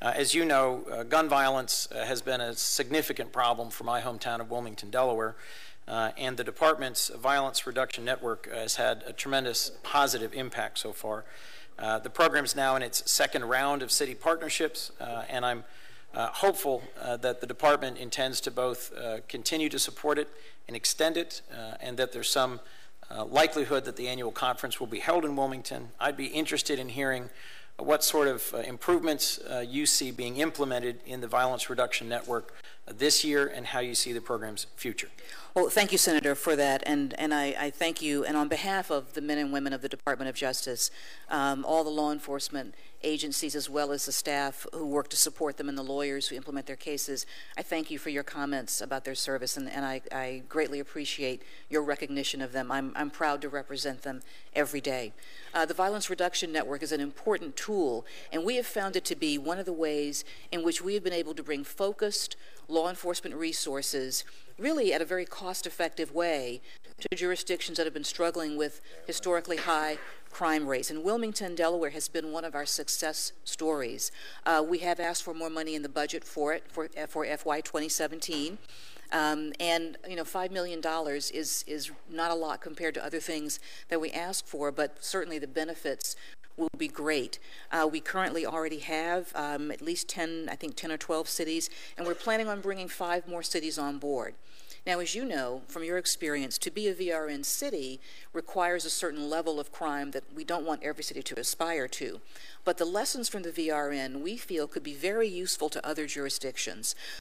As you know, gun violence has been a significant problem for my hometown of Wilmington, Delaware, and the department's Violence Reduction Network has had a tremendous positive impact so far. The program is now in its second round of city partnerships, and I'm hopeful that the department intends to both continue to support it and extend it, and that there's some likelihood that the annual conference will be held in Wilmington. I'd be interested in hearing what sort of improvements you see being implemented in the Violence Reduction Network this year, and how you see the program's future. Well, thank you, Senator, for that, and I thank you, and on behalf of the men and women of the Department of Justice, all the law enforcement agencies, as well as the staff who work to support them and the lawyers who implement their cases, I thank you for your comments about their service, and I greatly appreciate your recognition of them. I'm proud to represent them every day. The Violence Reduction Network is an important tool, and we have found it to be one of the ways in which we have been able to bring focused law enforcement resources really at a very cost-effective way to jurisdictions that have been struggling with historically high crime rates. And Wilmington, Delaware has been one of our success stories. We have asked for more money in the budget for it for FY 2017. And you know, $5 million is not a lot compared to other things that we ask for, but certainly the benefits will be great. We currently already have at least 10 or 12 cities, and we're planning on bringing 5 more cities on board. Now, as you know from your experience, to be a VRN city requires a certain level of crime that we don't want every city to aspire to. But the lessons from the VRN, we feel, could be very useful to other jurisdictions.